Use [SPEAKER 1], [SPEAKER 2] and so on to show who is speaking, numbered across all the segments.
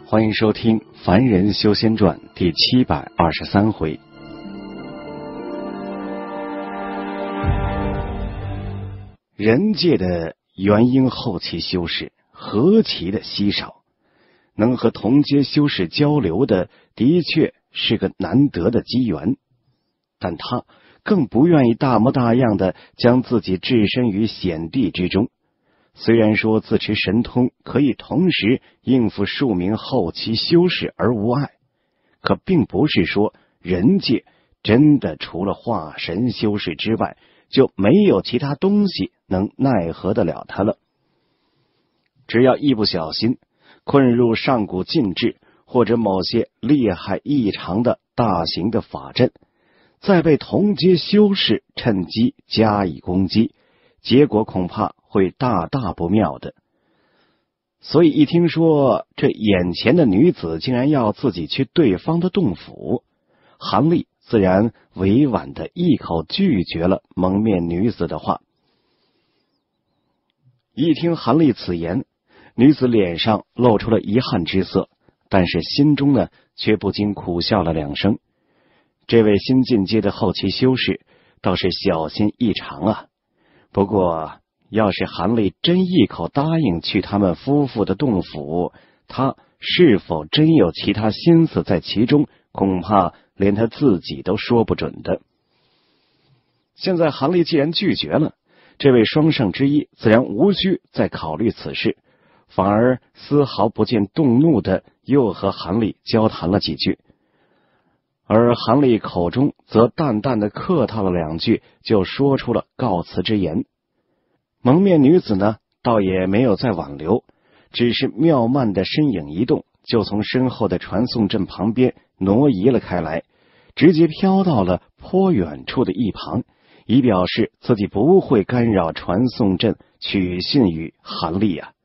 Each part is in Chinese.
[SPEAKER 1] 欢迎收听《凡人修仙传》第723回。人界的元婴后期修士何其的稀少，能和同阶修士交流的的确是个难得的机缘，但他更不愿意大模大样的将自己置身于险地之中。虽然说自持神通可以同时应付数名后期修士而无碍，可并不是说人界真的除了化神修士之外就没有其他东西能奈何得了他了。只要一不小心困入上古禁制或者某些厉害异常的大型的法阵，再被同阶修士趁机加以攻击，结果恐怕会大大不妙的。所以一听说这眼前的女子竟然要自己去对方的洞府，韩立自然委婉的一口拒绝了蒙面女子的话。一听韩立此言，女子脸上露出了遗憾之色，但是心中呢却不禁苦笑了两声。这位新进阶的后期修士倒是小心异常啊。不过要是韩立真一口答应去他们夫妇的洞府，他是否真有其他心思在其中，恐怕连他自己都说不准的。现在韩立既然拒绝了，这位双圣之一自然无需再考虑此事，反而丝毫不见动怒的又和韩立交谈了几句。而韩立口中则淡淡的客套了两句，就说出了告辞之言。蒙面女子呢，倒也没有再挽留，只是妙曼的身影一动，就从身后的传送阵旁边挪移了开来，直接飘到了颇远处的一旁，以表示自己不会干扰传送阵，取信于韩立啊。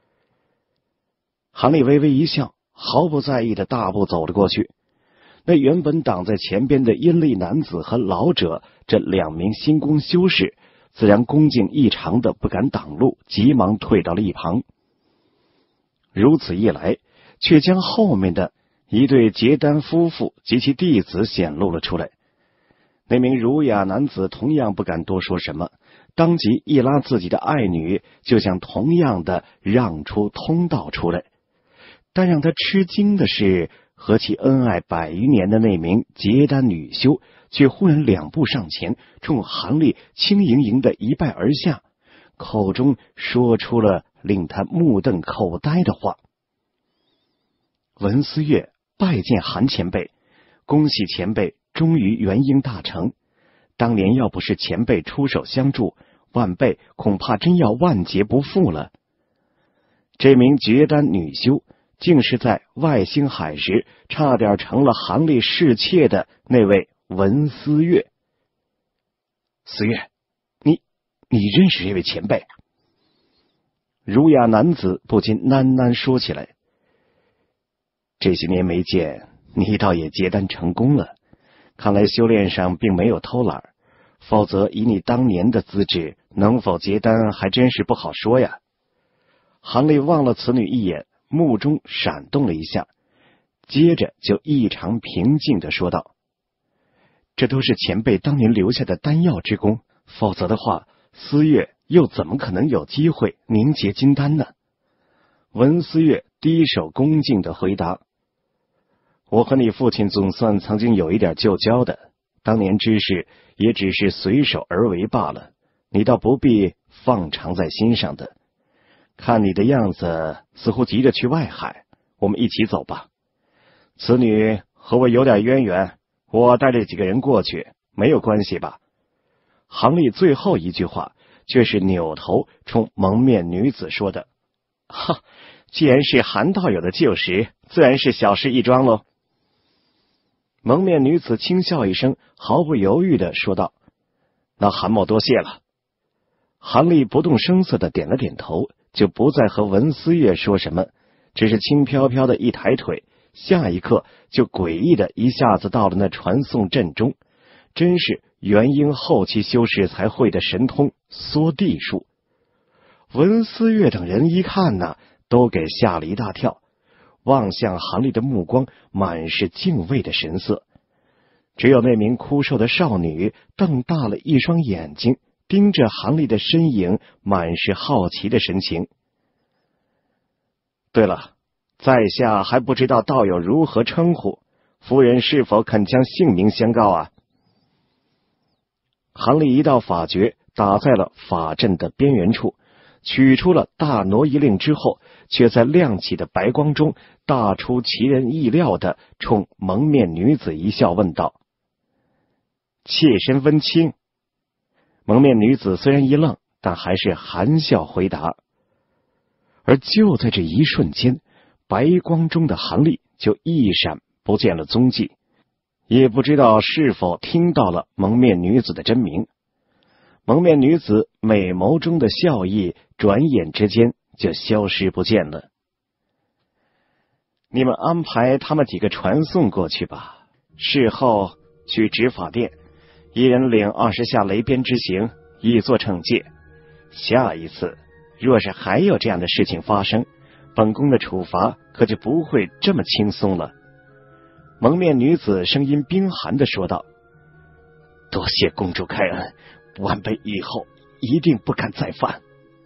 [SPEAKER 1] 韩立微微一笑，毫不在意的大步走了过去。那原本挡在前边的阴历男子和老者这两名新宫修士自然恭敬异常的不敢挡路，急忙退到了一旁。如此一来，却将后面的一对结丹夫妇及其弟子显露了出来。那名儒雅男子同样不敢多说什么，当即一拉自己的爱女，就想同样的让出通道出来。但让他吃惊的是，和其恩爱100余年的那名结丹女修却忽然两步上前，冲韩立轻盈盈的一拜而下，口中说出了令他目瞪口呆的话：文思月拜见韩前辈，恭喜前辈终于元婴大成，当年要不是前辈出手相助，晚辈恐怕真要万劫不复了。这名结丹女修竟是在外星海时差点成了韩立侍妾的那位文思月。思月，你认识这位前辈？儒雅男子不禁喃喃说起来。这些年没见，你倒也结丹成功了，看来修炼上并没有偷懒，否则以你当年的资质，能否结丹还真是不好说呀。韩立望了此女一眼，目中闪动了一下，接着就异常平静地说道：这都是前辈当年留下的丹药之功，否则的话，思月又怎么可能有机会凝结金丹呢？文思月低首恭敬地回答：我和你父亲总算曾经有一点旧交的，当年之事也只是随手而为罢了，你倒不必放长在心上的。看你的样子似乎急着去外海，我们一起走吧。此女和我有点渊源，我带这几个人过去，没有关系吧？韩立最后一句话却是扭头冲蒙面女子说的：哈，既然是韩道友的旧识，自然是小事一桩喽。蒙面女子轻笑一声，毫不犹豫地说道：那韩某多谢了。韩立不动声色地点了点头，就不再和文思月说什么，只是轻飘飘的一抬腿，下一刻就诡异的一下子到了那传送阵中，真是元婴后期修士才会的神通缩地术。文思月等人一看呢，都给吓了一大跳， 望向韩立的目光满是敬畏的神色。只有那名枯瘦的少女瞪大了一双眼睛，盯着韩立的身影，满是好奇的神情。对了，在下还不知道道友如何称呼，夫人是否肯将姓名相告啊？韩立一道法诀打在了法阵的边缘处，取出了大挪移令之后，却在亮起的白光中大出其人意料的冲蒙面女子一笑，问道：妾身温清。蒙面女子虽然一愣，但还是含笑回答。而就在这一瞬间，白光中的韩立就一闪不见了踪迹，也不知道是否听到了蒙面女子的真名。蒙面女子美眸中的笑意转眼之间就消失不见了。你们安排他们几个传送过去吧，事后去执法殿，一人领20下雷鞭之刑，以作惩戒。下一次若是还有这样的事情发生，本宫的处罚可就不会这么轻松了。蒙面女子声音冰寒地说道：多谢公主开恩，晚辈以后一定不敢再犯。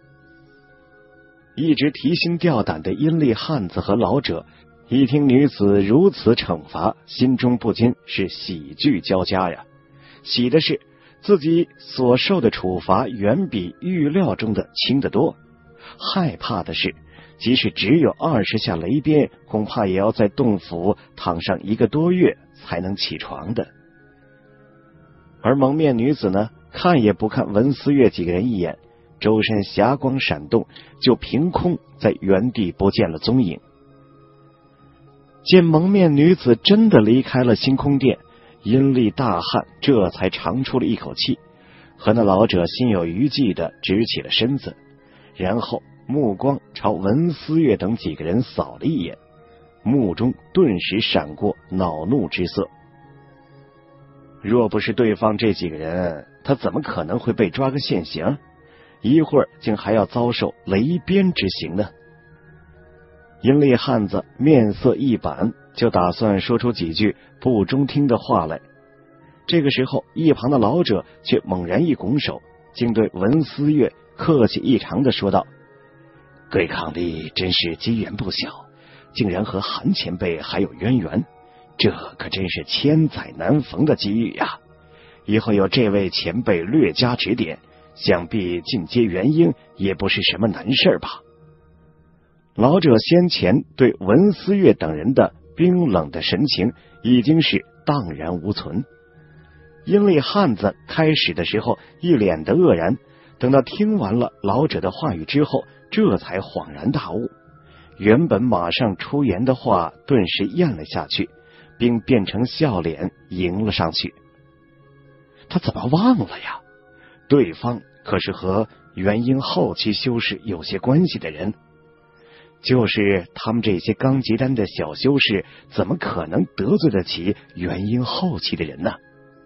[SPEAKER 1] 一直提心吊胆的阴历汉子和老者一听女子如此惩罚，心中不禁是喜剧交加呀。喜的是自己所受的处罚远比预料中的轻得多，害怕的是即使只有20下雷鞭，恐怕也要在洞府躺上1个多月才能起床的。而蒙面女子呢，看也不看文思月几个人一眼，周身霞光闪动，就凭空在原地不见了踪影。见蒙面女子真的离开了星空殿，阴历大汉这才长出了一口气，和那老者心有余悸的直起了身子，然后目光朝文思月等几个人扫了一眼，目中顿时闪过恼怒之色。若不是对方这几个人，他怎么可能会被抓个现行？一会儿竟还要遭受雷鞭之刑呢？阴历汉子面色一板，就打算说出几句不中听的话来。这个时候，一旁的老者却猛然一拱手，竟对文思月客气异常的说道：贵抗力真是机缘不小，竟然和韩前辈还有渊源，这可真是千载难逢的机遇呀！以后有这位前辈略加指点，想必进阶元婴也不是什么难事吧。老者先前对文思月等人的冰冷的神情已经是荡然无存。阴历汉子开始的时候一脸的愕然，等到听完了老者的话语之后，这才恍然大悟，原本马上出言的话顿时咽了下去，并变成笑脸迎了上去。他怎么忘了呀？对方可是和元婴后期修士有些关系的人，就是他们这些刚结丹的小修士，怎么可能得罪得起元婴后期的人呢？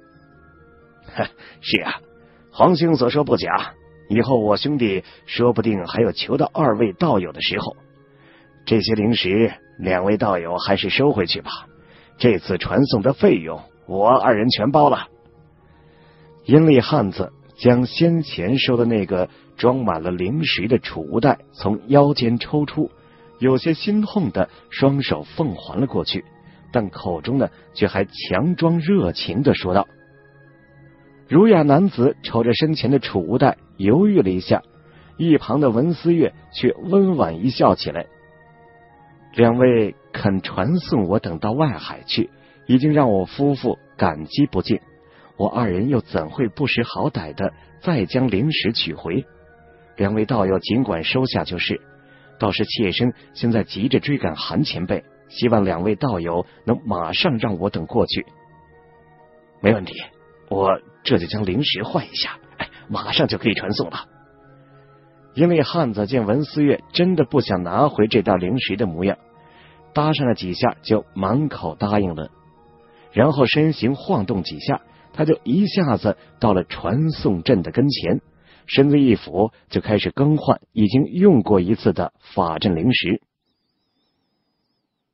[SPEAKER 1] 是啊，皇兄所说不假，以后我兄弟说不定还有求到2位道友的时候。这些灵石2位道友还是收回去吧，这次传送的费用我2人全包了。阴历汉子将先前收的那个装满了灵石的储物袋从腰间抽出，有些心痛的双手奉还了过去，但口中呢却还强装热情的说道。儒雅男子瞅着身前的储物袋犹豫了一下，一旁的文思月却温婉一笑起来。2位肯传送我等到外海去，已经让我夫妇感激不尽，我2人又怎会不识好歹的再将灵石取回？2位道友尽管收下就是，倒是妾身现在急着追赶韩前辈，希望2位道友能马上让我等过去。没问题，我这就将灵石换一下，马上就可以传送了。因为汉子见文思月真的不想拿回这袋灵石的模样，搭上了几下就满口答应了，然后身形晃动几下，他就一下子到了传送阵的跟前，身子一俯，就开始更换已经用过一次的法阵灵石。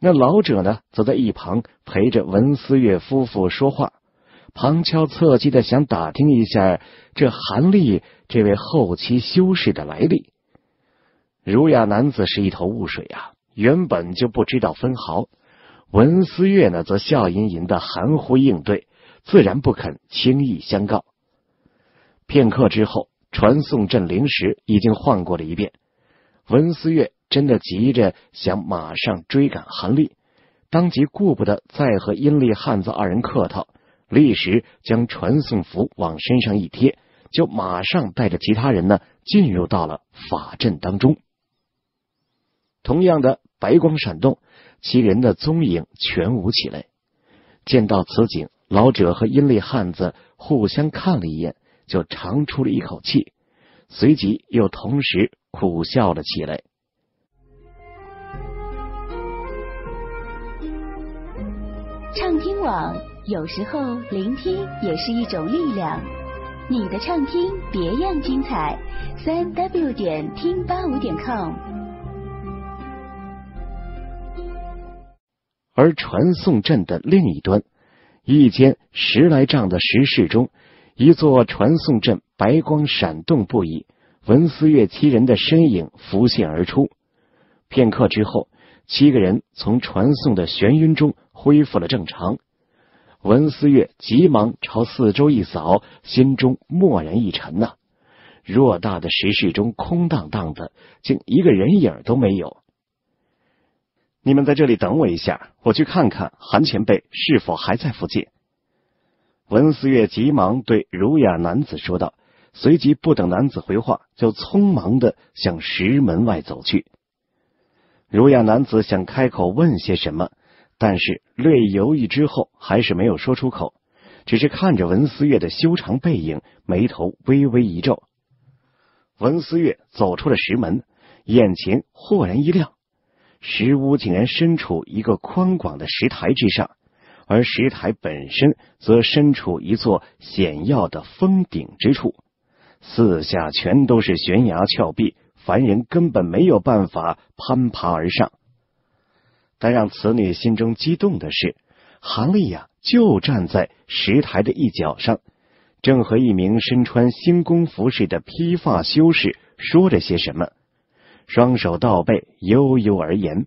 [SPEAKER 1] 那老者呢，则在一旁陪着文思月夫妇说话，旁敲侧击的想打听一下这韩立这位后期修士的来历。儒雅男子是一头雾水啊，原本就不知道分毫。文思月呢，则笑吟吟的含糊应对，自然不肯轻易相告。片刻之后，传送阵灵石已经换过了一遍。文思月真的急着想马上追赶韩立，当即顾不得再和阴历汉子二人客套，立时将传送符往身上一贴，就马上带着其他人呢进入到了法阵当中。同样的，白光闪动，其人的踪影全无起来。见到此景，老者和阴历汉子互相看了一眼，就长出了一口气，随即又同时苦笑了起来。
[SPEAKER 2] 畅听网，有时候聆听也是一种力量。你的畅听别样精彩，3w 点听85.com。
[SPEAKER 1] 而传送阵的另一端，一间10来丈的石室中，一座传送阵白光闪动不已，文思月7人的身影浮现而出。片刻之后，7个人从传送的眩晕中恢复了正常。文思月急忙朝四周一扫，心中蓦然一沉呐，偌大的石室中空荡荡的，竟一个人影都没有。你们在这里等我一下，我去看看韩前辈是否还在附近。文思月急忙对儒雅男子说道，随即不等男子回话，就匆忙地向石门外走去。儒雅男子想开口问些什么，但是略犹豫之后还是没有说出口，只是看着文思月的修长背影，眉头微微一皱。文思月走出了石门，眼前豁然一亮，石屋竟然身处一个宽广的石台之上，而石台本身则身处一座险要的峰顶之处，四下全都是悬崖峭壁，凡人根本没有办法攀爬而上。但让此女心中激动的是，韩立呀就站在石台的一角上，正和一名身穿星宫服饰的披发修士说着些什么，双手倒背，悠悠而言。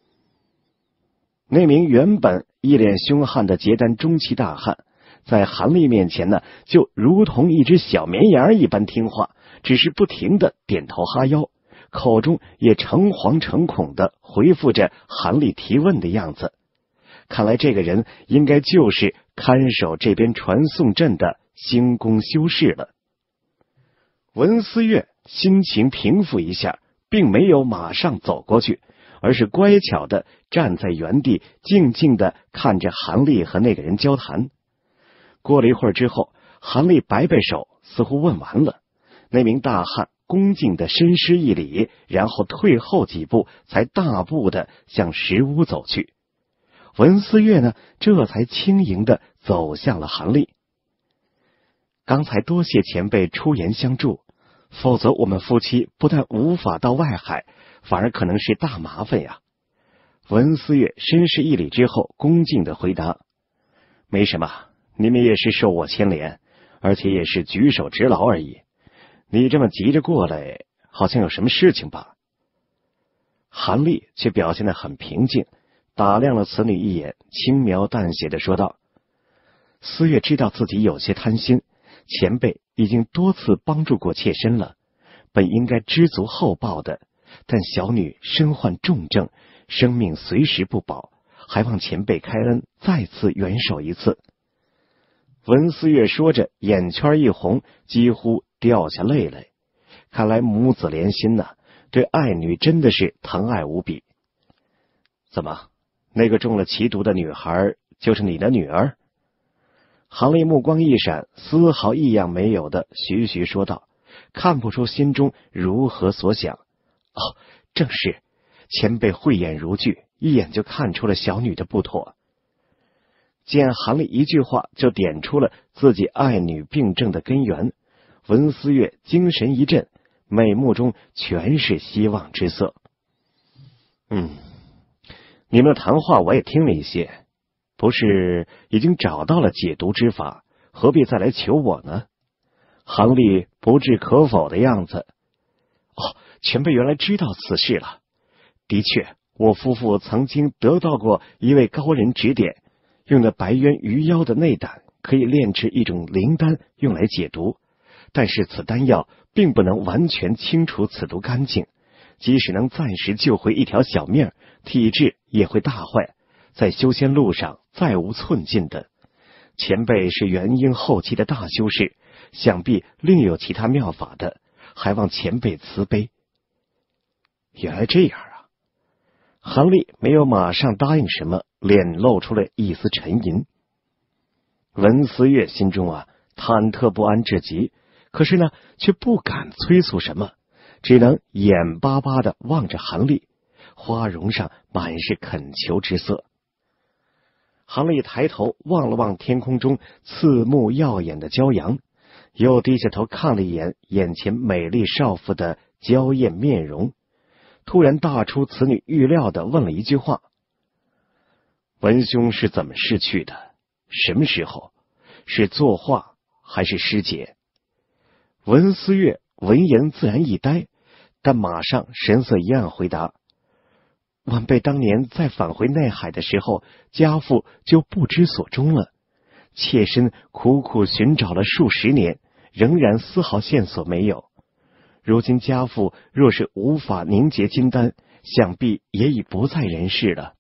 [SPEAKER 1] 那名原本一脸凶悍的结丹中期大汉，在韩立面前呢，就如同一只小绵羊一般听话，只是不停的点头哈腰，口中也诚惶诚恐的回复着韩立提问的样子。看来这个人应该就是看守这边传送阵的星宫修士了。文思月心情平复一下，并没有马上走过去，而是乖巧的站在原地，静静的看着韩立和那个人交谈。过了一会儿之后，韩立摆摆手，似乎问完了。那名大汉恭敬的深施一礼，然后退后几步，才大步的向石屋走去。文思月呢，这才轻盈的走向了韩立。刚才多谢前辈出言相助，否则我们夫妻不但无法到外海，反而可能是大麻烦呀。文思月深施一礼之后，恭敬的回答：没什么，你们也是受我牵连，而且也是举手之劳而已。你这么急着过来，好像有什么事情吧？韩立却表现得很平静，打量了此女一眼，轻描淡写的说道：思月知道自己有些贪心，前辈已经多次帮助过妾身了，本应该知足厚报的，但小女身患重症，生命随时不保，还望前辈开恩，再次援手一次。文思月说着，眼圈一红，几乎掉下泪来。看来母子连心呐，对爱女真的是疼爱无比。怎么，那个中了奇毒的女孩就是你的女儿？韩立目光一闪，丝毫异样没有的徐徐说道，看不出心中如何所想。哦，正是，前辈慧眼如炬，一眼就看出了小女的不妥。见韩立一句话就点出了自己爱女病症的根源，文思月精神一振，美目中全是希望之色。 你们的谈话我也听了一些，不是已经找到了解毒之法，何必再来求我呢？韩立不置可否的样子。哦，前辈原来知道此事了。的确，我夫妇曾经得到过一位高人指点，用的白渊鱼妖的内胆可以炼制一种灵丹，用来解毒。但是此丹药并不能完全清除此毒干净，即使能暂时救回一条小命，体质也会大坏，在修仙路上再无寸进的。前辈是元婴后期的大修士，想必另有其他妙法的，还望前辈慈悲。原来这样啊！韩立没有马上答应什么，脸露出了一丝沉吟。文思月心中忐忑不安至极，可是呢，却不敢催促什么，只能眼巴巴地望着韩立，花容上满是恳求之色。韩立抬头望了望天空中刺目耀眼的骄阳，又低下头看了一眼眼前美丽少妇的娇艳面容，突然大出此女预料地问了一句话：文兄是怎么逝去的？什么时候？是作画还是尸解？文思月闻言自然一呆，但马上神色一暗回答：晚辈当年在返回内海的时候，家父就不知所终了，妾身苦苦寻找了数十年，仍然丝毫线索没有。如今家父若是无法凝结金丹，想必也已不在人世了。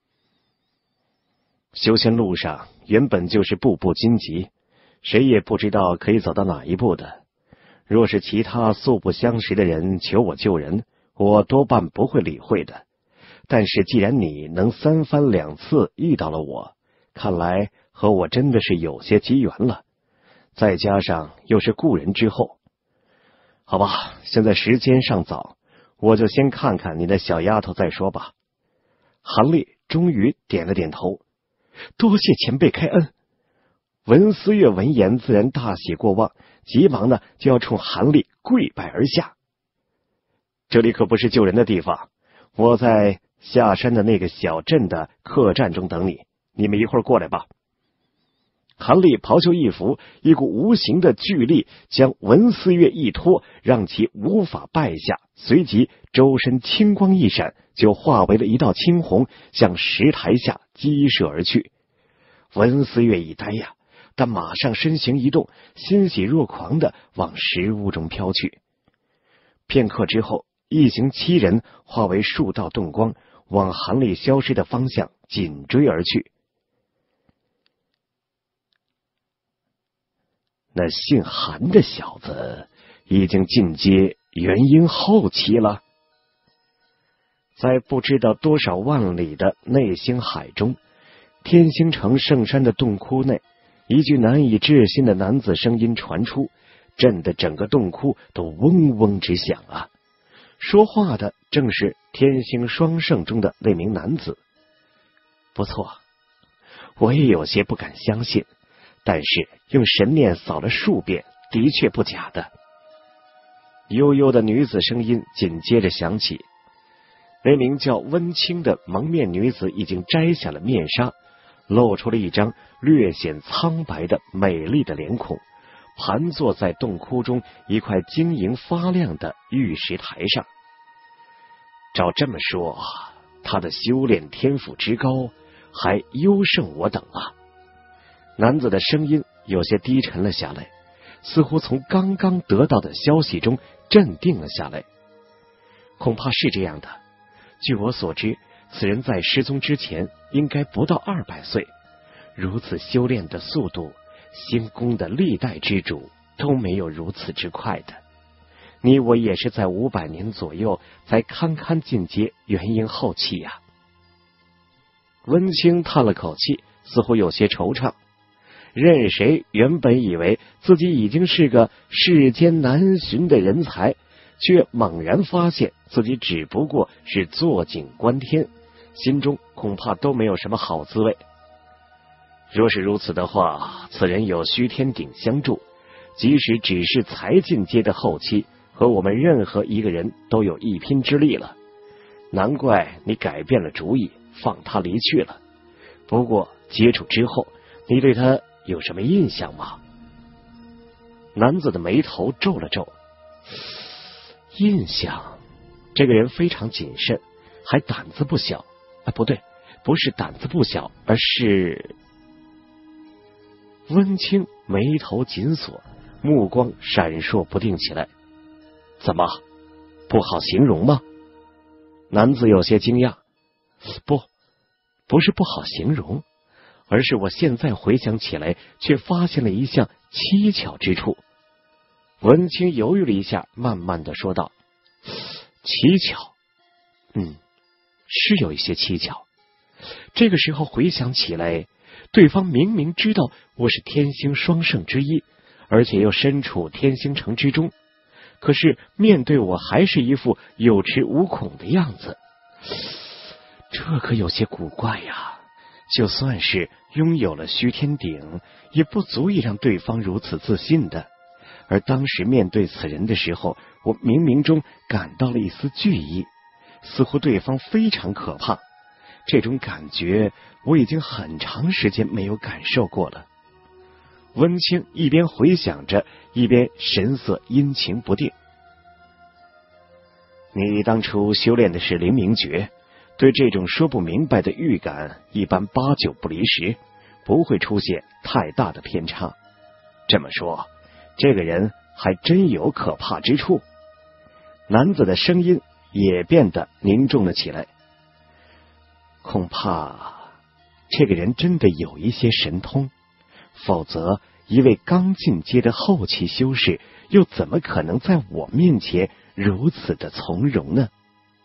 [SPEAKER 1] 修仙路上原本就是步步荆棘，谁也不知道可以走到哪一步的。若是其他素不相识的人求我救人，我多半不会理会的。但是既然你能三番两次遇到了我，看来和我真的是有些机缘了，再加上又是故人之后。好吧，现在时间尚早，我就先看看你的小丫头再说吧。韩立终于点了点头，多谢前辈开恩。文思月闻言自然大喜过望，急忙呢就要冲韩立跪拜而下。这里可不是救人的地方，我在下山的那个小镇的客栈中等你，你们一会儿过来吧。韩立袍袖一拂，一股无形的巨力将文思月一拖，让其无法败下，随即周身青光一闪，就化为了一道青虹，向石台下激射而去。文思月一呆呀，但马上身形一动，欣喜若狂地往石屋中飘去。片刻之后，一行7人化为数道动光，往韩立消失的方向紧追而去。那姓韩的小子已经进阶元婴后期了。在不知道多少万里的内星海中，天星城圣山的洞窟内，一句难以置信的男子声音传出，震得整个洞窟都嗡嗡直响啊！说话的正是天星双圣中的那名男子。不错，我也有些不敢相信，但是用神念扫了数遍，的确不假的。悠悠的女子声音紧接着响起，那名叫温清的蒙面女子已经摘下了面纱，露出了一张略显苍白的美丽的脸孔，盘坐在洞窟中一块晶莹发亮的玉石台上。照这么说，他的修炼天赋之高，还优胜我等啊！男子的声音有些低沉了下来，似乎从刚刚得到的消息中镇定了下来。恐怕是这样的，据我所知，此人在失踪之前应该不到200岁，如此修炼的速度，星宫的历代之主都没有如此之快的。你我也是在500年左右才堪堪进阶元婴后期呀。温清叹了口气，似乎有些惆怅。任谁原本以为自己已经是个世间难寻的人才，却猛然发现自己只不过是坐井观天，心中恐怕都没有什么好滋味。若是如此的话，此人有虚天鼎相助，即使只是才进阶的后期，和我们任何一个人都有一拼之力了。难怪你改变了主意， 放他离去了。不过接触之后，你对他有什么印象吗？男子的眉头皱了皱。印象，这个人非常谨慎，还胆子不小。不对，不是胆子不小，而是……温清眉头紧锁，目光闪烁不定起来。怎么，不好形容吗？男子有些惊讶。不是不好形容，而是我现在回想起来，却发现了一项蹊跷之处。文清犹豫了一下，慢慢的说道：蹊跷，是有一些蹊跷。这个时候回想起来，对方明明知道我是天星双圣之一，而且又身处天星城之中，可是面对我还是一副有恃无恐的样子，这可有些古怪呀。就算是拥有了虚天鼎，也不足以让对方如此自信的。而当时面对此人的时候，我冥冥中感到了一丝惧意，似乎对方非常可怕。这种感觉我已经很长时间没有感受过了。温清一边回想着，一边神色阴晴不定。你当初修炼的是灵明诀，对这种说不明白的预感一般8九不离十，不会出现太大的偏差。这么说，这个人还真有可怕之处。男子的声音也变得凝重了起来。恐怕这个人真的有一些神通，否则一位刚进阶的后期修士又怎么可能在我面前如此的从容呢？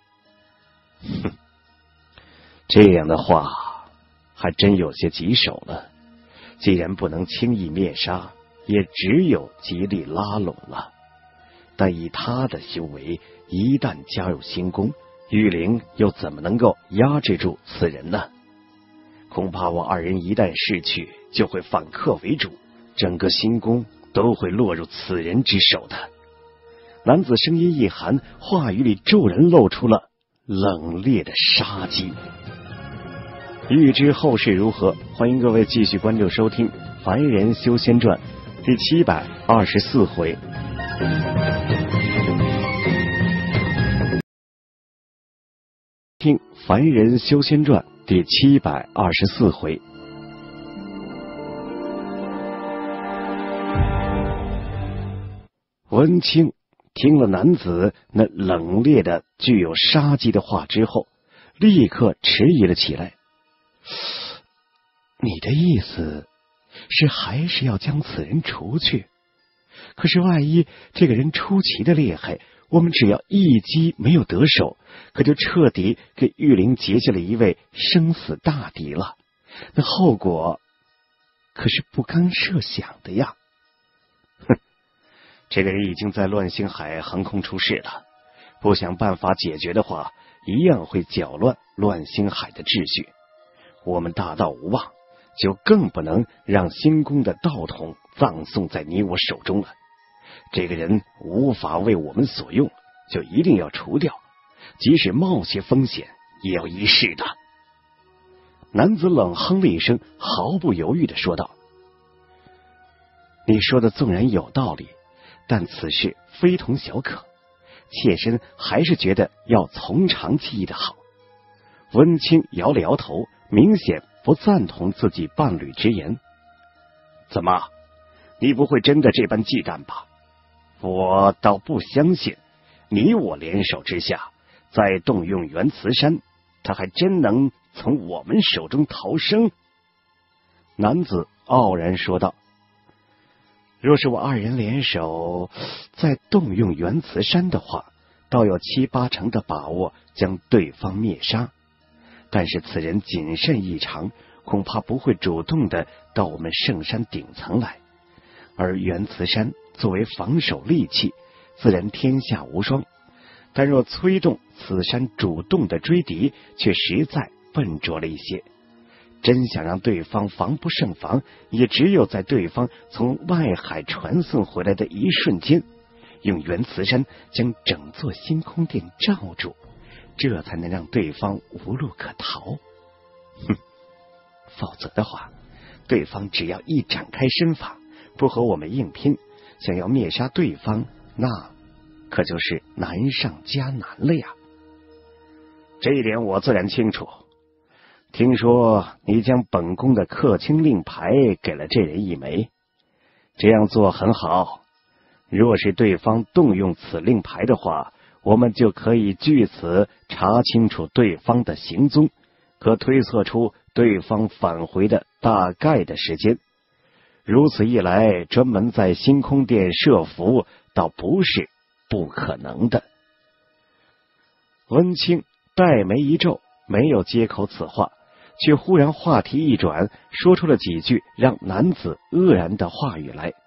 [SPEAKER 1] 这样的话还真有些棘手了。既然不能轻易灭杀，也只有极力拉拢了。但以他的修为，一旦加入星宫，玉灵又怎么能够压制住此人呢？恐怕我二人一旦逝去，就会反客为主，整个星宫都会落入此人之手的。男子声音一寒，话语里骤然露出了冷冽的杀机。欲知后事如何，欢迎各位继续关注收听《凡人修仙传》第724回。听《凡人修仙传》第724回。文清听了男子那冷冽的具有杀机的话之后，立刻迟疑了起来。你的意思是还是要将此人除去？可是万一这个人出奇的厉害，我们只要一击没有得手，可就彻底给玉灵结下了一位生死大敌了。那后果可是不堪设想的呀。这个人已经在乱星海横空出世了，不想办法解决的话，一样会搅乱乱星海的秩序。我们大道无望，就更不能让星宫的道统葬送在你我手中了。这个人无法为我们所用，就一定要除掉，即使冒些风险也要一试的。男子冷哼了一声，毫不犹豫地说道：你说的纵然有道理，但此事非同小可，妾身还是觉得要从长计议的好。温清摇了摇头，明显不赞同自己伴侣之言。怎么，你不会真的这般忌惮吧？我倒不相信，你我联手之下，再动用元慈山，他还真能从我们手中逃生。男子傲然说道：若是我二人联手再动用元慈山的话，倒有7、8成的把握将对方灭杀。但是此人谨慎异常，恐怕不会主动的到我们圣山顶层来。而元慈山作为防守利器，自然天下无双。但若催动此山主动的追敌，却实在笨拙了一些。真想让对方防不胜防，也只有在对方从外海传送回来的一瞬间，用元慈山将整座星空殿罩住，这才能让对方无路可逃。 否则的话，对方只要一展开身法，不和我们硬拼，想要灭杀对方，那可就是难上加难了呀。这一点我自然清楚。听说你将本宫的客卿令牌给了这人一枚，这样做很好。若是对方动用此令牌的话，我们就可以据此查清楚对方的行踪，可推测出对方返回的大概的时间。如此一来，专门在星空殿设伏倒不是不可能的。温清黛眉一皱，没有接口此话，却忽然话题一转，说出了几句让男子愕然的话语来。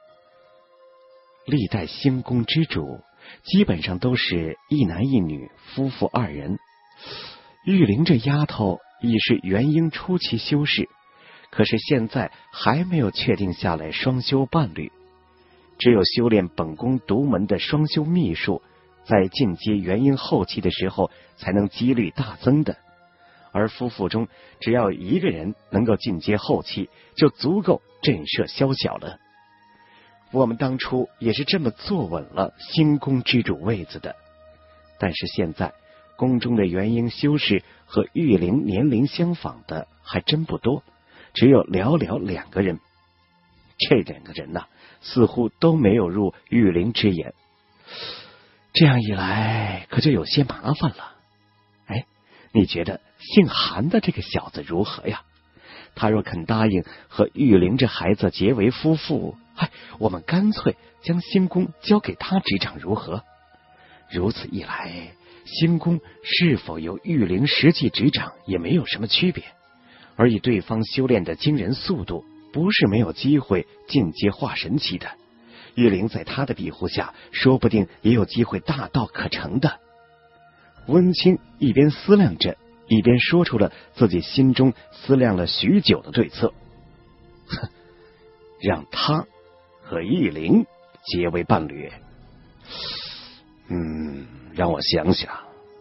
[SPEAKER 1] 历代星宫之主基本上都是一男一女夫妇二人，玉玲这丫头已是元婴初期修士，可是现在还没有确定下来双修伴侣，只有修炼本宫独门的双修秘术，在进阶元婴后期的时候才能几率大增的，而夫妇中只要一个人能够进阶后期，就足够震慑宵小了。我们当初也是这么坐稳了星宫之主位子的，但是现在宫中的元婴修士和玉灵年龄相仿的还真不多，只有寥寥2个人。这2个人似乎都没有入玉灵之眼，这样一来可就有些麻烦了。你觉得姓韩的这个小子如何呀？他若肯答应和玉灵这孩子结为夫妇，我们干脆将星宫交给他执掌如何？如此一来，星宫是否由玉灵实际执掌也没有什么区别，而以对方修炼的惊人速度，不是没有机会进阶化神期的。玉灵在他的庇护下，说不定也有机会大道可成的。温清一边思量着，一边说出了自己心中思量了许久的对策。让他和玉灵结为伴侣。让我想想。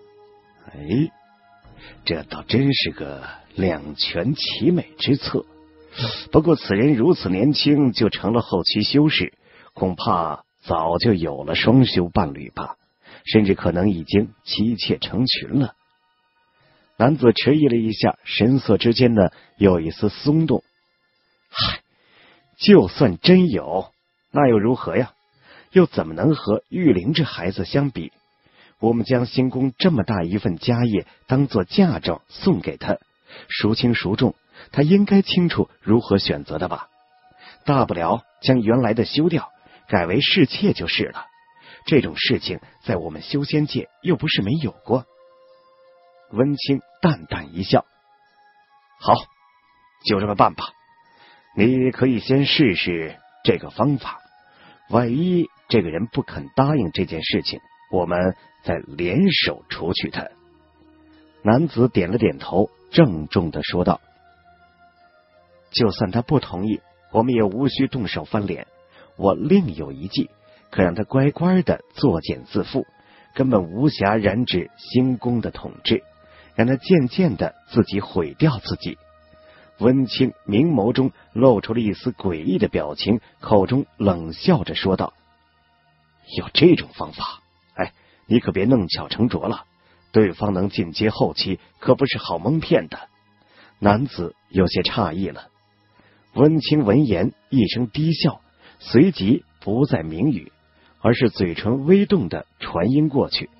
[SPEAKER 1] 这倒真是个两全其美之策。不过此人如此年轻就成了后期修士，恐怕早就有了双修伴侣吧，甚至可能已经妻妾成群了。男子迟疑了一下，神色之间有一丝松动。就算真有，那又如何呀？又怎么能和玉灵这孩子相比？我们将星宫这么大一份家业当作嫁妆送给他，孰轻孰重，他应该清楚如何选择的吧？大不了将原来的休掉，改为侍妾就是了。这种事情在我们修仙界又不是没有过。温清淡淡一笑，好，就这么办吧。你可以先试试这个方法，万一这个人不肯答应这件事情，我们再联手除去他。男子点了点头，郑重地说道，就算他不同意，我们也无需动手翻脸。我另有一计，可让他乖乖的作茧自缚，根本无暇染指星宫的统治，让他渐渐的自己毁掉自己。温清明眸中露出了一丝诡异的表情，口中冷笑着说道，有这种方法？你可别弄巧成拙了，对方能进阶后期可不是好蒙骗的。男子有些诧异了。温清闻言一声低笑，随即不再明语，而是嘴唇微动的传音过去，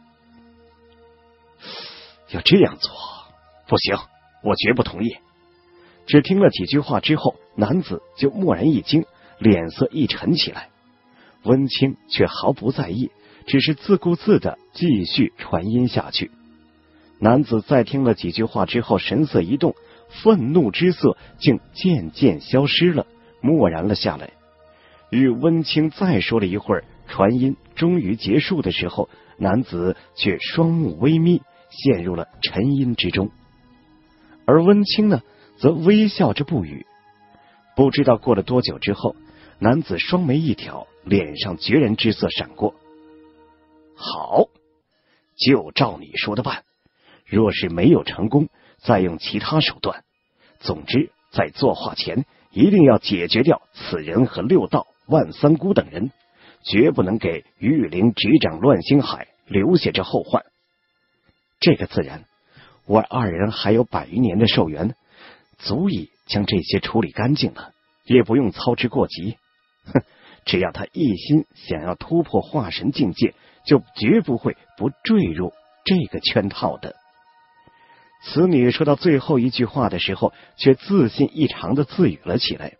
[SPEAKER 1] 要这样做不行，我绝不同意。只听了几句话之后，男子就蓦然一惊，脸色一沉起来。温清却毫不在意，只是自顾自的继续传音下去。男子在听了几句话之后，神色一动，愤怒之色竟渐渐消失了，默然了下来。与温清再说了一会儿，传音终于结束的时候，男子却双目微眯，陷入了沉吟之中。而温清呢，则微笑着不语。不知道过了多久之后，男子双眉一挑，脸上决然之色闪过。好，就照你说的办。若是没有成功， 再用其他手段。总之，在作画前一定要解决掉此人和六道、万三姑等人，绝不能给玉灵执掌乱星海留下这后患。这个自然，我二人还有100余年的寿元，足以将这些处理干净了，也不用操之过急。只要他一心想要突破化神境界，就绝不会不坠入这个圈套的。此女说到最后一句话的时候，却自信异常的自语了起来。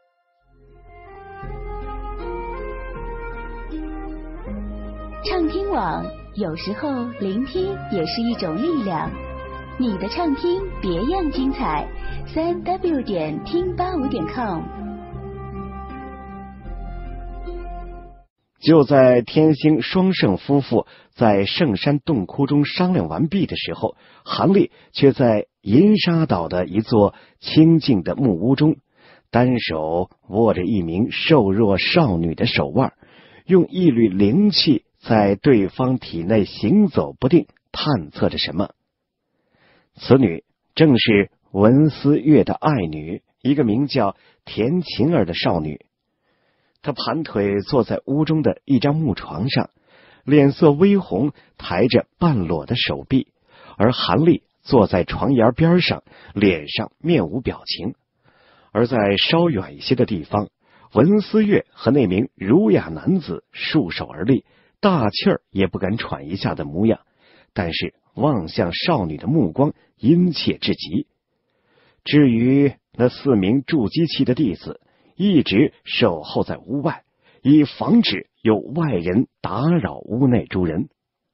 [SPEAKER 2] 畅听网，有时候聆听也是一种力量。你的畅听别样精彩，3w 点听85点com。
[SPEAKER 1] 就在天星双圣夫妇在圣山洞窟中商量完毕的时候，韩立却在银沙岛的一座清静的木屋中，单手握着一名瘦弱少女的手腕，用一缕灵气在对方体内行走不定，探测着什么。此女正是文思月的爱女，一个名叫田晴儿的少女。她盘腿坐在屋中的一张木床上，脸色微红，抬着半裸的手臂，而韩立坐在床沿边上，脸上面无表情。而在稍远一些的地方，文思月和那名儒雅男子束手而立，大气儿也不敢喘一下的模样，但是望向少女的目光殷切至极。至于那4名筑基期的弟子，一直守候在屋外，以防止有外人打扰屋内诸人。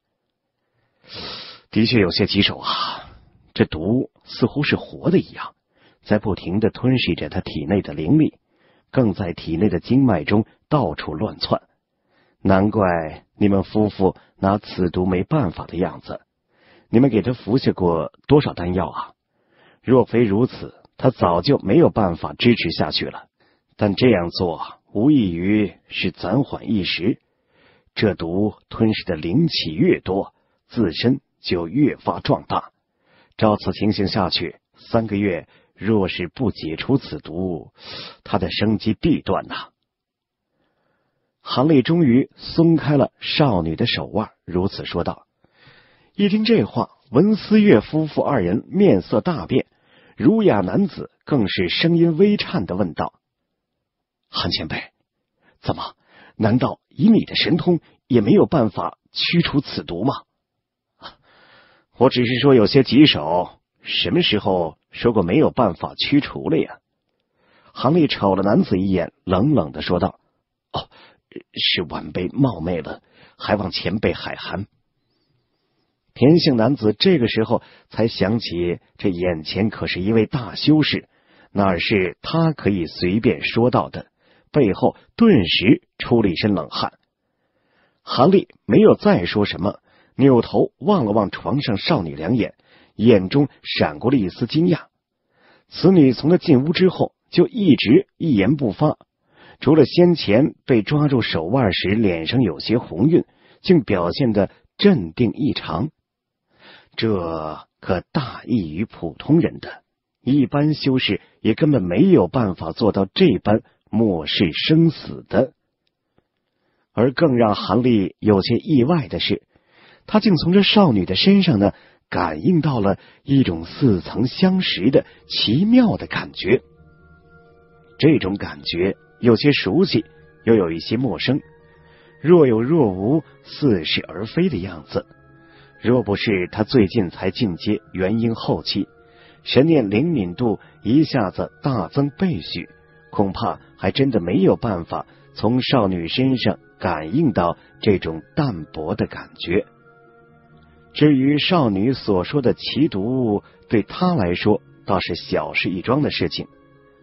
[SPEAKER 1] 的确有些棘手啊，这毒似乎是活的一样，在不停地吞噬着他体内的灵力，更在体内的经脉中到处乱窜。难怪你们夫妇拿此毒没办法的样子。你们给他服下过多少丹药啊？若非如此，他早就没有办法支持下去了。但这样做无异于是暂缓一时，这毒吞噬的灵气越多，自身就越发壮大。照此情形下去，3个月若是不解除此毒，他的生机必断呐。韩立终于松开了少女的手腕，如此说道。一听这话，文思月夫妇2人面色大变，儒雅男子更是声音微颤地问道：韩前辈，怎么？难道以你的神通也没有办法驱除此毒吗？我只是说有些棘手，什么时候说过没有办法驱除了呀？韩立瞅了男子一眼，冷冷地说道：哦，是晚辈冒昧了，还望前辈海涵。田姓男子这个时候才想起，这眼前可是一位大修士，哪是他可以随便说到的，背后顿时出了一身冷汗。韩立没有再说什么，扭头望了望床上少女2眼，眼中闪过了一丝惊讶。此女从他进屋之后就一直一言不发，除了先前被抓住手腕时脸上有些红晕，竟表现得镇定异常。这可大异于普通人的，一般修士也根本没有办法做到这般漠视生死的。而更让韩立有些意外的是，他竟从这少女的身上呢，感应到了一种似曾相识的奇妙的感觉。这种感觉有些熟悉，又有一些陌生，若有若无，似是而非的样子。若不是他最近才进阶元婴后期，神念灵敏度一下子大增倍许，恐怕还真的没有办法从少女身上感应到这种淡薄的感觉。至于少女所说的奇毒，对他来说倒是小事一桩的事情。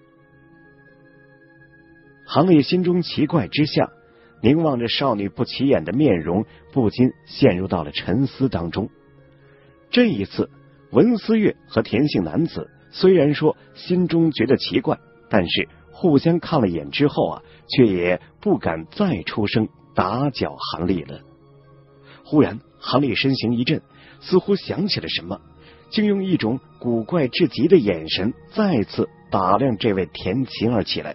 [SPEAKER 1] 韩立心中奇怪之下，凝望着少女不起眼的面容，不禁陷入到了沉思当中。这一次，文思月和田姓男子虽然说心中觉得奇怪，但是互相看了眼之后啊，却也不敢再出声打搅韩立了。忽然，韩立身形一震，似乎想起了什么， 竟用一种古怪至极的眼神再次打量这位田晴儿起来。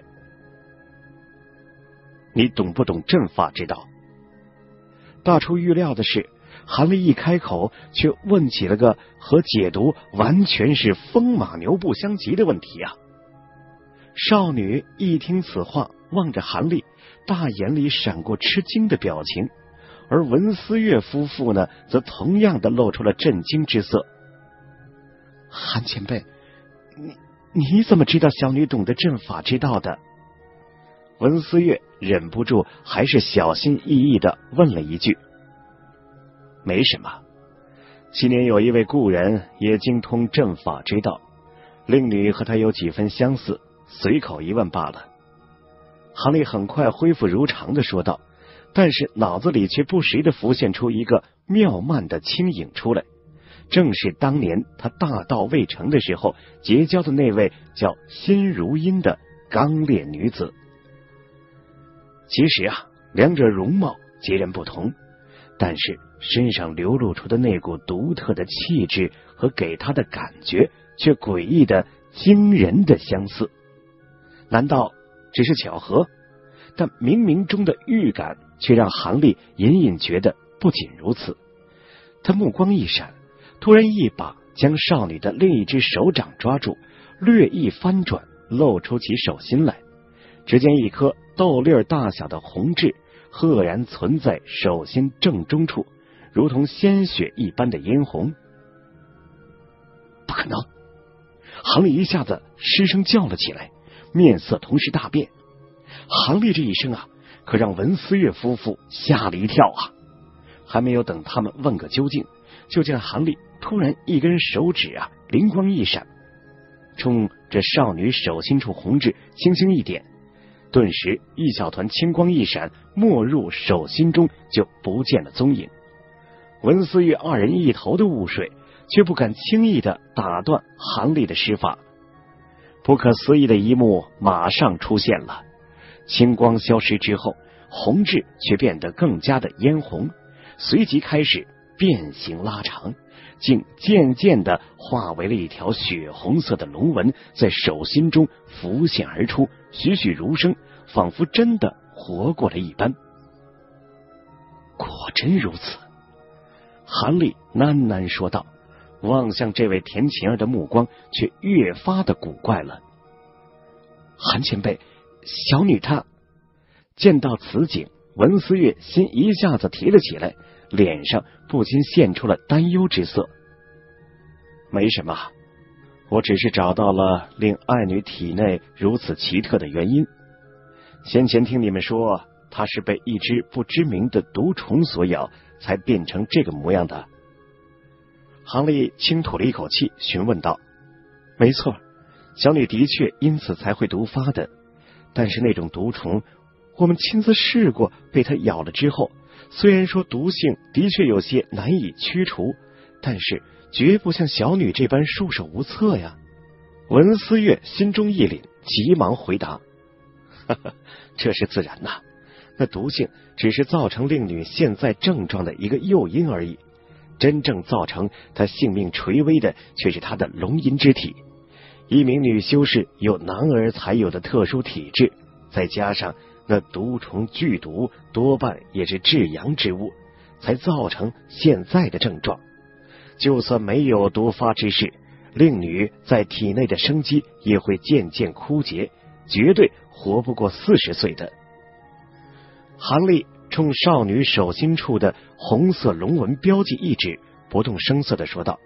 [SPEAKER 1] 你懂不懂阵法之道？大出预料的是，韩立一开口却问起了个和解读完全是风马牛不相及的问题啊！少女一听此话，望着韩立，大眼里闪过吃惊的表情，而文思月夫妇呢，则同样的露出了震惊之色。韩前辈，你怎么知道小女懂得阵法之道的？文思月忍不住还是小心翼翼的问了一句。没什么，昔年有一位故人也精通阵法之道，令女和他有几分相似，随口一问罢了。韩立很快恢复如常的说道，但是脑子里却不时的浮现出一个妙曼的轻影出来，正是当年他大道未成的时候结交的那位叫辛如音的刚烈女子。其实啊，两者容貌截然不同，但是身上流露出的那股独特的气质和给他的感觉却诡异的惊人的相似。难道只是巧合？但冥冥中的预感却让韩立隐隐觉得不仅如此。他目光一闪，突然一把将少女的另一只手掌抓住，略一翻转，露出其手心来。只见一颗豆粒大小的红痣赫然存在手心正中处，如同鲜血一般的嫣红。不可能！韩立一下子失声叫了起来，面色同时大变。韩立这一声啊，可让文思月夫妇吓了一跳啊！还没有等他们问个究竟，就见韩立突然一根手指啊灵光一闪，冲这少女手心处红痣轻轻一点，顿时一小团青光一闪，没入手心中，就不见了踪影。文思月二人一头的雾水，却不敢轻易的打断韩立的施法。不可思议的一幕马上出现了，青光消失之后，红痣却变得更加的嫣红，随即开始变形拉长，竟渐渐的化为了一条血红色的龙纹，在手心中浮现而出，栩栩如生，仿佛真的活过了一般。果真如此，韩立喃喃说道，望向这位田晴儿的目光却越发的古怪了。韩前辈，小女她……见到此景，文思月心一下子提了起来，脸上不禁现出了担忧之色。没什么，我只是找到了令爱女体内如此奇特的原因。先前听你们说她是被一只不知名的毒虫所咬，才变成这个模样的。韩立轻吐了一口气，询问道：没错，小女的确因此才会毒发的，但是那种毒虫我们亲自试过，被它咬了之后，虽然说毒性的确有些难以驱除，但是绝不像小女这般束手无策呀。文思月心中一凛，急忙回答：哈哈，这是自然呐，那毒性只是造成令女现在症状的一个诱因而已，真正造成她性命垂危的却是她的龙吟之体。一名女修士有男儿才有的特殊体质，再加上那毒虫剧毒多半也是至阳之物，才造成现在的症状。就算没有毒发之事，令女在体内的生机也会渐渐枯竭，绝对活不过40岁的。韩立冲少女手心处的红色龙纹标记一指，不动声色地说道：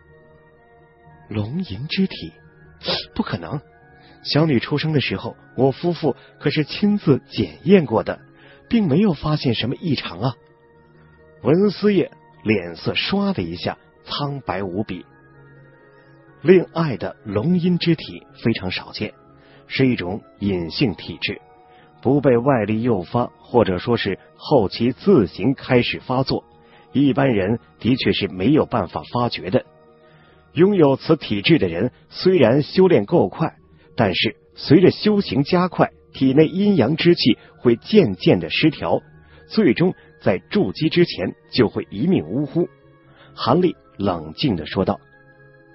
[SPEAKER 1] 龙吟之体？不可能，小女出生的时候，我夫妇可是亲自检验过的，并没有发现什么异常啊。文思月脸色唰的一下苍白无比。令爱的龙吟之体非常少见，是一种隐性体质，不被外力诱发，或者说是后期自行开始发作，一般人的确是没有办法发觉的。拥有此体质的人虽然修炼够快，但是随着修行加快，体内阴阳之气会渐渐的失调，最终在筑基之前就会一命呜呼。韩立冷静地说道：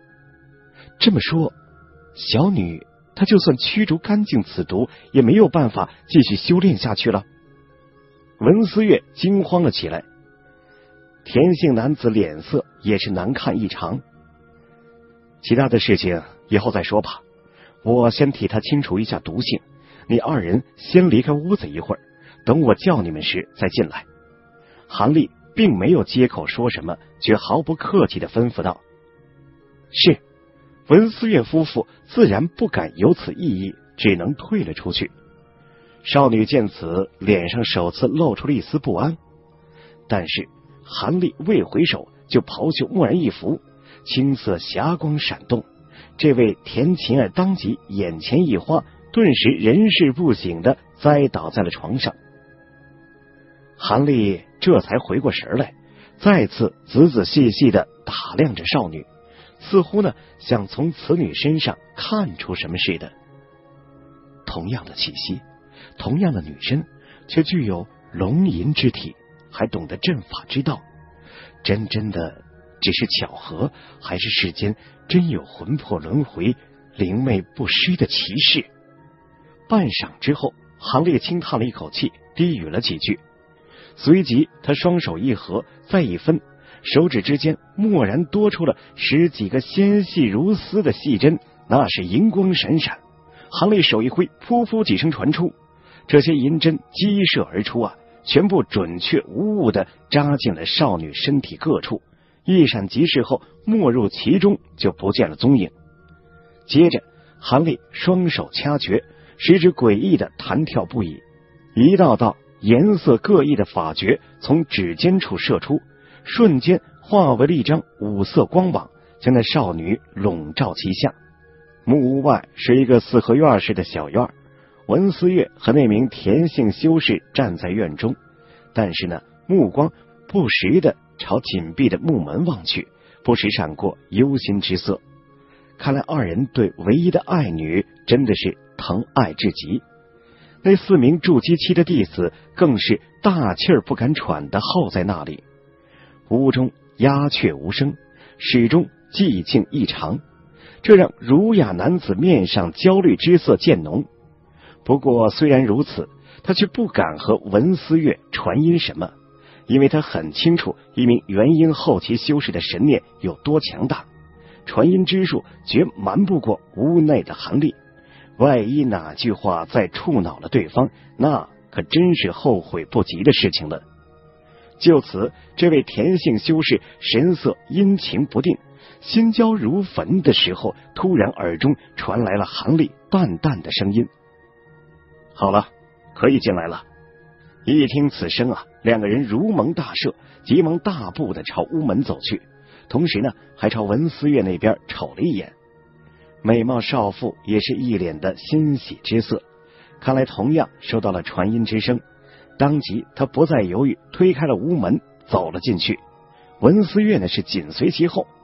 [SPEAKER 1] 这么说，小女她就算驱逐干净此毒，也没有办法继续修炼下去了。文思月惊慌了起来，田姓男子脸色也是难看异常。其他的事情以后再说吧，我先替他清除一下毒性，你二人先离开屋子一会儿，等我叫你们时再进来。韩立并没有接口说什么，却毫不客气地吩咐道：是。文思月夫妇自然不敢有此异议，只能退了出去。少女见此，脸上首次露出了一丝不安，但是韩立未回首，就袍袖蓦然一拂，青色霞光闪动，这位田琴儿当即眼前一花，顿时人事不省的栽倒在了床上。韩立这才回过神来，再次仔仔细细的打量着少女，似乎呢想从此女身上看出什么似的。同样的气息，同样的女身，却具有龙吟之体，还懂得阵法之道，真的只是巧合，还是世间真有魂魄轮回、灵魅不失的奇事？半晌之后，韩烈轻叹了一口气，低语了几句，随即他双手一合，再一分，手指之间蓦然多出了10几个纤细如丝的细针，那是银光闪闪。韩烈手一挥，噗噗几声传出，这些银针激射而出啊，全部准确无误地扎进了少女身体各处，一闪即逝后，没入其中，就不见了踪影。接着韩烈双手掐诀，十指诡异的弹跳不已，一道道颜色各异的法诀从指尖处射出，瞬间化为了一张五色光网，将那少女笼罩其下。木屋外是一个四合院式的小院，文思月和那名田姓修士站在院中，但是呢，目光不时的朝紧闭的木门望去，不时闪过忧心之色。看来二人对唯一的爱女真的是疼爱至极。那4名筑基期的弟子更是大气儿不敢喘的候在那里。屋中鸦雀无声，始终寂静异常，这让儒雅男子面上焦虑之色渐浓。不过虽然如此，他却不敢和文思月传音什么，因为他很清楚一名元婴后期修士的神念有多强大，传音之术绝瞒不过屋内的韩立。万一哪句话再触恼了对方，那可真是后悔不及的事情了。就此，这位田姓修士神色阴晴不定，心焦如焚的时候，突然耳中传来了韩立淡淡的声音：好了，可以进来了。一听此声啊，两个人如蒙大赦，急忙大步的朝屋门走去，同时呢还朝文思月那边瞅了一眼。美貌少妇也是一脸的欣喜之色，看来同样收到了传音之声，当即他不再犹豫，推开了屋门走了进去。文思月呢是紧随其后。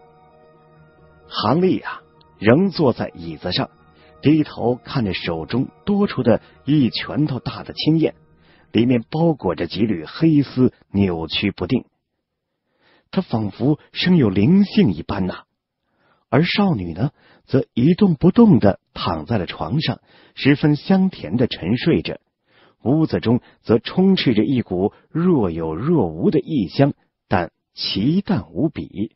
[SPEAKER 1] 韩立啊仍坐在椅子上，低头看着手中多出的一拳头大的青焰，里面包裹着几缕黑丝，扭曲不定。他仿佛生有灵性一般呐。而少女呢则一动不动地躺在了床上，十分香甜地沉睡着。屋子中则充斥着一股若有若无的异香，但奇淡无比。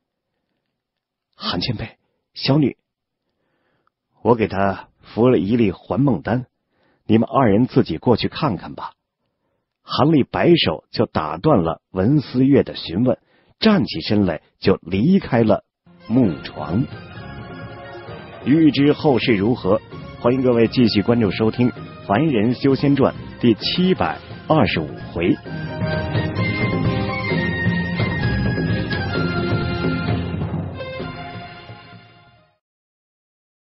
[SPEAKER 1] 韩前辈，小女，我给她服了一粒还梦丹，你们二人自己过去看看吧。韩立摆手就打断了文思月的询问，站起身来就离开了木床。欲知后事如何，欢迎各位继续关注收听《凡人修仙传》第725回。